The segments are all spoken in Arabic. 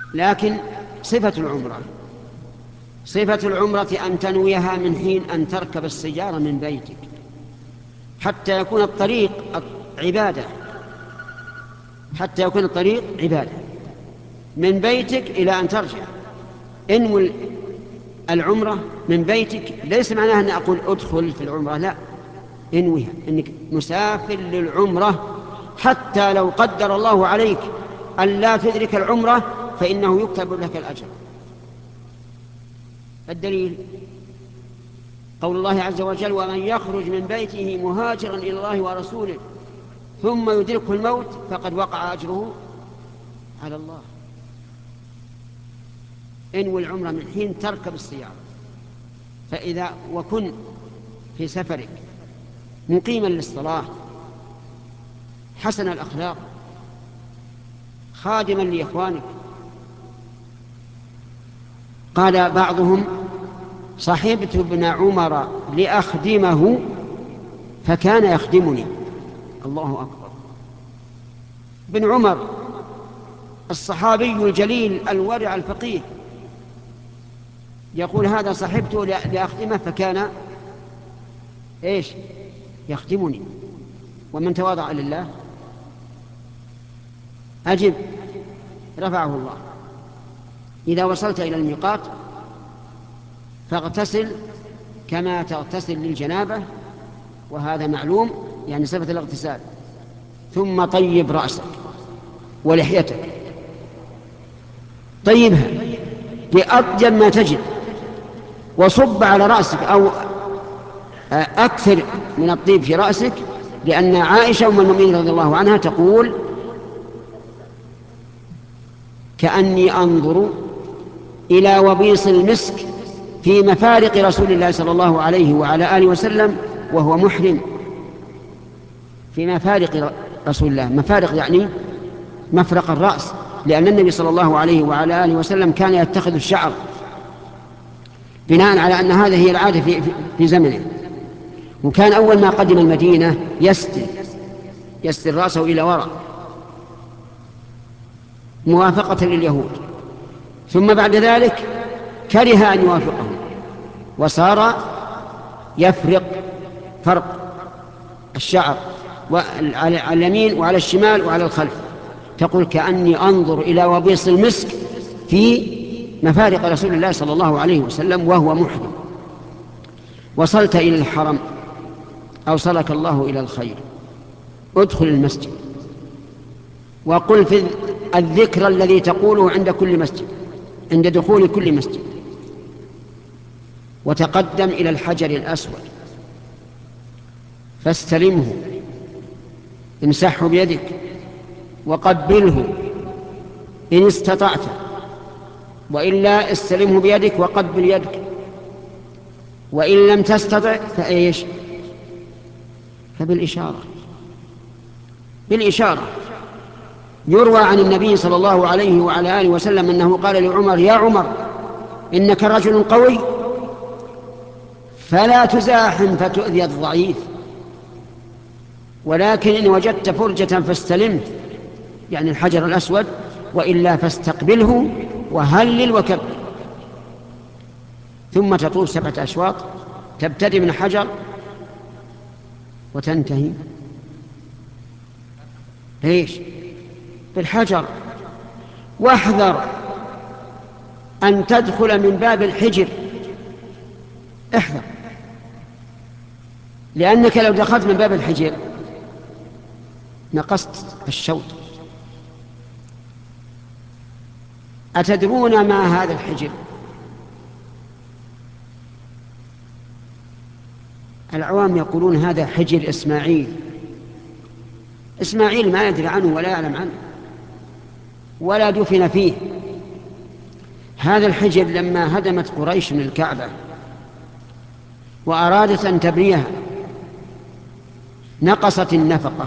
لكن صفة العمرة أن تنويها من حين أن تركب السيارة من بيتك، حتى يكون الطريق عبادة، من بيتك إلى أن ترجع. انوي العمرة من بيتك، ليس معناها أن أقول أدخل في العمرة، لا، انويها أنك مسافر للعمرة، حتى لو قدر الله عليك أن لا تدرك العمرة فإنه يكتب لك الأجر. الدليل قول الله عز وجل: ومن يخرج من بيته مهاجرا إلى الله ورسوله ثم يدركه الموت فقد وقع أجره على الله. انوي العمرة من حين تركب السيارة. فإذا وكن في سفرك مقيما للصلاة، حسن الأخلاق، خادما لإخوانك. قال بعضهم: صحبت ابن عمر لأخدمه فكان يخدمني. الله أكبر. ابن عمر الصحابي الجليل الورع الفقيه يقول: هذا صحبته لأخدمه فكان يخدمني. ومن تواضع لله أجب رفعه الله. إذا وصلت إلى الميقات فاغتسل كما تغتسل للجنابة، وهذا معلوم يعني صفة الاغتسال. ثم طيب رأسك ولحيتك، طيبها بأطيب ما تجد، وصب على رأسك أو أكثر من الطيب في رأسك، لأن عائشة أم المؤمنين رضي الله عنها تقول: كأني أنظر إلى وبيص المسك في مفارق رسول الله صلى الله عليه وعلى آله وسلم وهو محرم. في مفارق رسول الله، مفارق يعني مفرق الرأس، لأن النبي صلى الله عليه وعلى آله وسلم كان يتخذ الشعر بناء على أن هذه هي العادة في زمنه. وكان أول ما قدم المدينة يستر رأسه إلى وراء موافقة لليهود، ثم بعد ذلك كره أن يوافقهم وصار يفرق فرق الشعر على اليمين وعلى الشمال وعلى الخلف. تقول: كأني أنظر إلى وبيص المسك في مفارق رسول الله صلى الله عليه وسلم وهو محرم. وصلت إلى الحرم أوصلك الله إلى الخير. ادخل المسجد وقل في الذكر الذي تقوله عند كل مسجد، عند دخول كل مسجد، وتقدم إلى الحجر الأسود فاستلمه، امسحه بيدك وقبله إن استطعت، وإلا استلمه بيدك وقبل يدك، وإن لم تستطع بالإشارة. يروى عن النبي صلى الله عليه وعلى آله وسلم أنه قال لعمر: يا عمر، إنك رجل قوي فلا تزاحم فتؤذي الضعيف، ولكن إن وجدت فرجة فاستلمه، يعني الحجر الأسود، وإلا فاستقبله وهلل وكبر. ثم تطوف 7 أشواط، تبتدئ من حجر وتنتهي بالحجر. واحذر أن تدخل من باب الحجر، احذر، لأنك لو دخلت من باب الحجر نقصت الشوط. أتدرون ما هذا الحجر؟ العوام يقولون هذا حجر إسماعيل ما يدري عنه ولا يعلم عنه ولا دفن فيه. هذا الحجر لما هدمت قريش من الكعبة وأرادت أن تبنيها نقصت النفقة،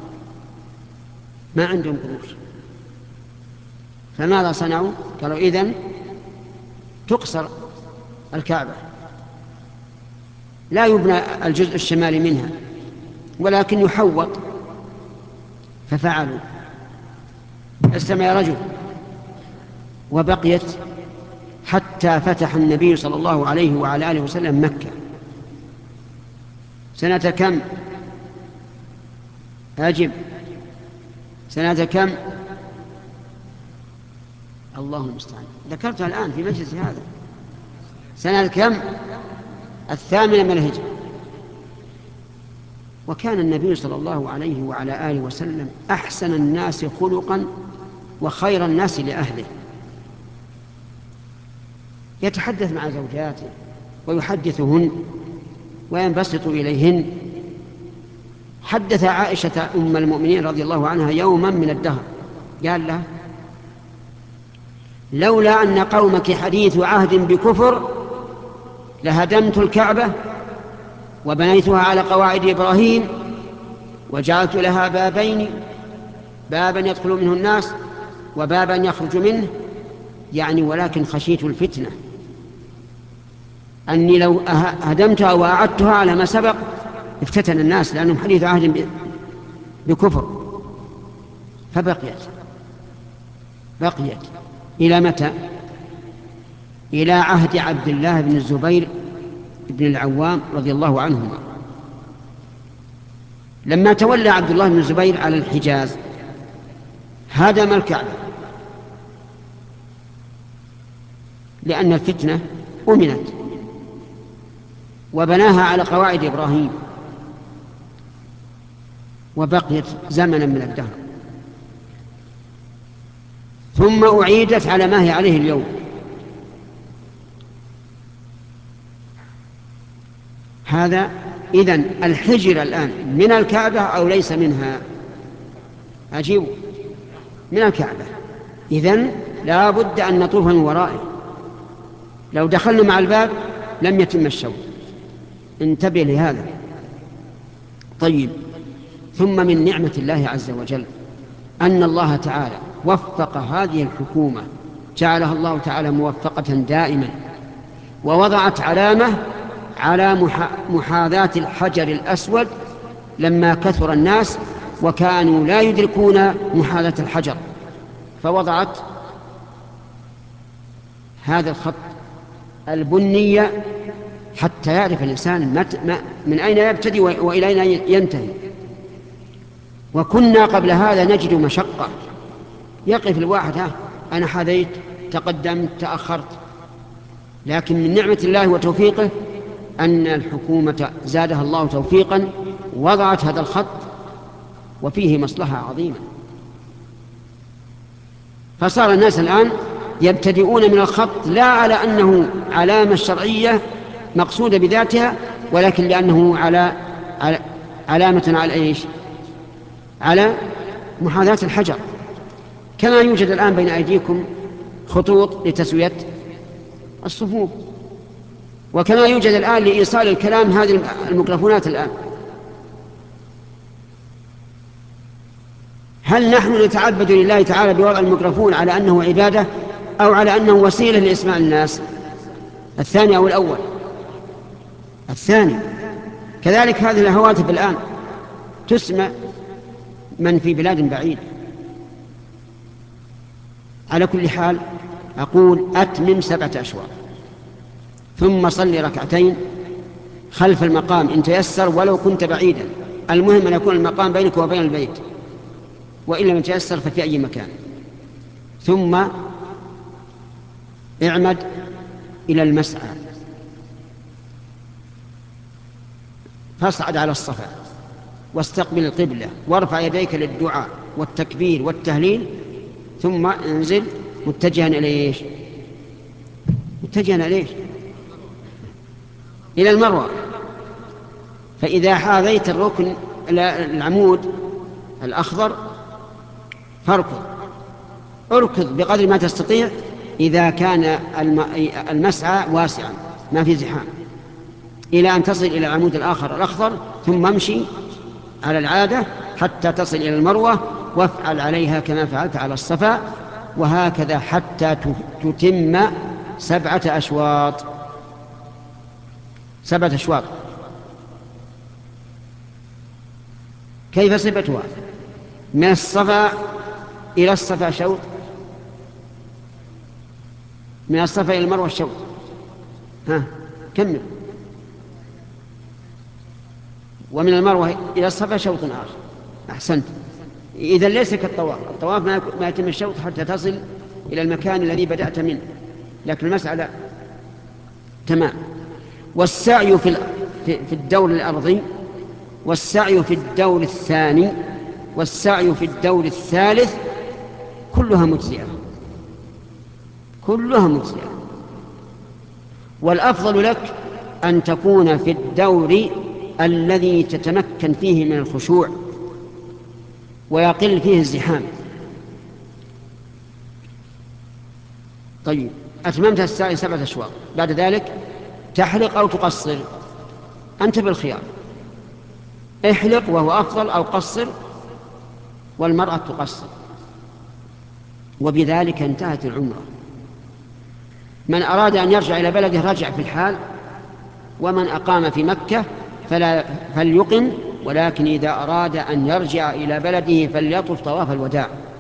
ما عندهم قروش، فماذا صنعوا؟ قالوا: إذن تقصر الكعبة، لا يبنى الجزء الشمالي منها ولكن يحوط. ففعلوا. استمع يا رجل، وبقيت حتى فتح النبي صلى الله عليه وعلى آله وسلم مكة سنة كم؟ أجب. سنة كم؟ الله المستعان، ذكرتها الآن في مجلس هذا. سنة كم؟ 8 من الهجرة. وكان النبي صلى الله عليه وعلى آله وسلم أحسن الناس خلقا وخير الناس لأهله، يتحدث مع زوجاته ويحدثهن وينبسط إليهن. حدث عائشة أم المؤمنين رضي الله عنها يوما من الدهر قال لها: لولا أن قومك حديث عهد بكفر لهدمت الكعبة وبنيتها على قواعد إبراهيم وجعلت لها بابين، بابا يدخل منه الناس وبابا يخرج منه، يعني ولكن خشيت الفتنة، أني لو هدمتها وأعدتها على ما سبق افتتن الناس لأنهم حديث عهد بكفر. فبقيت إلى متى؟ إلى عهد عبد الله بن الزبير بن العوام رضي الله عنهما. لما تولى عبد الله بن الزبير على الحجاز هدم الكعبة، لأن الفتنة أمنت، وبناها على قواعد إبراهيم، وبقيت زمنا من الدهر، ثم أعيدت على ما هي عليه اليوم. هذا إذن الحجر الآن من الكعبة أو ليس منها؟ أجيب: من الكعبة. إذن لا بد أن نطوف من ورائه، لو دخلنا مع الباب لم يتم الشوط. انتبه لهذا. طيب، ثم من نعمة الله عز وجل أن الله تعالى وفق هذه الحكومة، جعلها الله تعالى موفقة دائما، ووضعت علامة على محاذاة الحجر الأسود لما كثر الناس وكانوا لا يدركون محاذاة الحجر، فوضعت هذا الخط البنية حتى يعرف الإنسان من أين يبتدي وإلى أين ينتهي. وكنا قبل هذا نجد مشقة، يقف الواحد: أنا حذيت، تقدمت، تأخرت. لكن من نعمة الله وتوفيقه أن الحكومة زادها الله توفيقا، وضعت هذا الخط وفيه مصلحة عظيمة. فصار الناس الآن يبتدئون من الخط لا على أنه علامة شرعية مقصودة بذاتها، ولكن لأنه علامة على إيش؟ على محاذاة الحجر. كما يوجد الآن بين أيديكم خطوط لتسوية الصفوف، وكما يوجد الآن لإيصال الكلام هذه الميكروفونات الآن. هل نحن نتعبد لله تعالى بوضع الميكروفون على أنه عبادة أو على أنه وسيلة لإسماع الناس؟ الثاني أو الأول؟ الثاني. كذلك هذه الهواتف الآن تسمع من في بلاد بعيد. على كل حال أقول: أتمم 7 أشواط، ثم صلي 2 ركعتين خلف المقام إن تيسر، ولو كنت بعيدا، المهم أن يكون المقام بينك وبين البيت، وإن لم يتيسر ففي أي مكان. ثم اعمد إلى المسعى، فاصعد على الصفا واستقبل القبلة وارفع يديك للدعاء والتكبير والتهليل، ثم انزل متجها إلى إيش؟ متجها إلى إيش؟ إلى المروة. فإذا حاذيت الركن العمود الأخضر اركض بقدر ما تستطيع إذا كان المسعى واسعا ما في زحام، إلى أن تصل إلى العمود الآخر الأخضر، ثم امشي على العادة حتى تصل إلى المروة، وافعل عليها كما فعلت على الصفا، وهكذا حتى تتم 7 أشواط. 7 أشواط. كيف صفتها؟ من الصفا إلى الصفا شوط، من الصفا إلى المروة الشوط. ها كمل. ومن المروة إلى الصفا شوط آخر. أحسنت. إذا ليس كالطواف، الطواف ما يتم الشوط حتى تصل إلى المكان الذي بدأت منه، لكن المسألة تمام. والسعي في الدور الأرضي، والسعي في الدور الثاني، والسعي في الدور الثالث، كلها مجزئة، كلها مجزئة. والأفضل لك أن تكون في الدور الذي تتمكن فيه من الخشوع ويقل فيه الزحام. طيب، أتممت السعي 7 أشواط، بعد ذلك تحلق أو تقصر، أنت بالخيار، احلق وهو أفضل أو قصر، والمرأة تقصر. وبذلك انتهت العمرة. من أراد أن يرجع إلى بلده رجع في الحال، ومن أقام في مكة فليقم، ولكن إذا أراد أن يرجع إلى بلده فليطف طواف الوداع.